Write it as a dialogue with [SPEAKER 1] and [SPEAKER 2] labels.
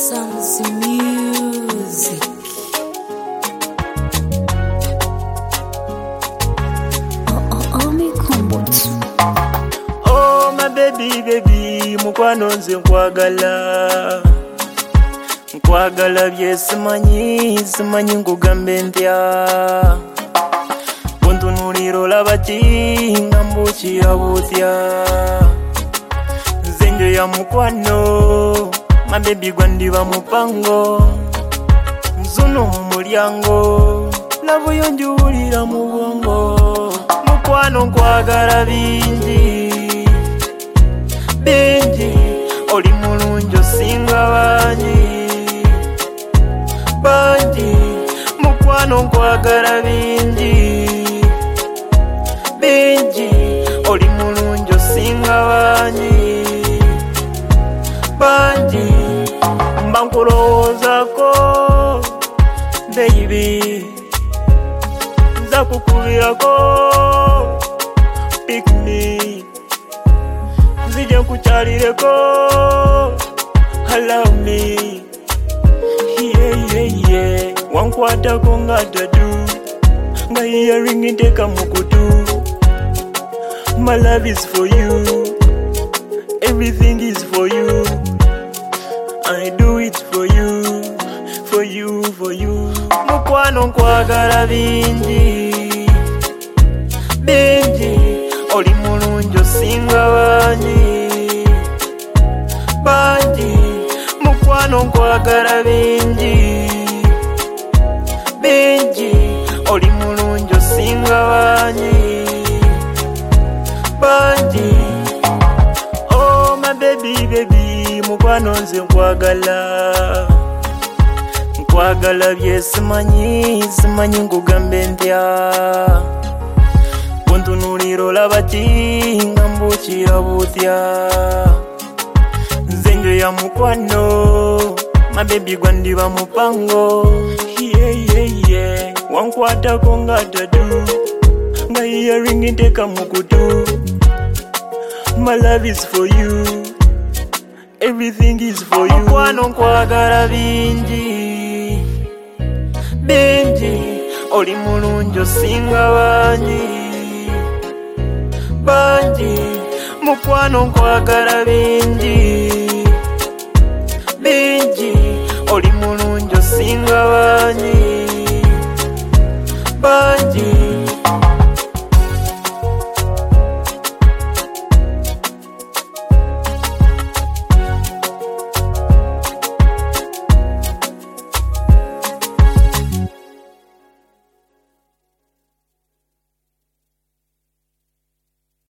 [SPEAKER 1] Sounds music. Oh, me combo.
[SPEAKER 2] Oh my baby, mukwano nze nkwagala bye simanyi ngugambe ntya buntunulira olaba ki nga mbukira butya nze njo ya mukwano my baby gwandiba mupango nzuno mu mulyango lavu yo njiwulira mu bwongo mukwano nkwagala bingi oli mulungi osinga bangi mukwano nkwagala bingi oli mulungi osinga bangi mba nkulowoozako baby nza kukubirako pick me nzija nkukyalireko allow me yeah. Wankwatako nga dadu nga earring nteka mu kutu. My love is for you, everything is for you. I do it for you, for you, for you. Mukwano nkwagala bingi oli mulungi osinga bangi mukwano nkwagala bingi oli mulungi osinga bangi oh my baby mukwano nze nkwagala bye simanyi ngugambe ntya buntunulira olaba ki nga mbukira butya nze njo ya mukwano my baby gwandiba mupango yeah. Wankwatako nga dadu nga earring nteka mu kutu. My love is for you, everything is for you. Mukwano nkwagala bingi oli mulungi osinga bangi mukwano nkwagala bingi oli mulungi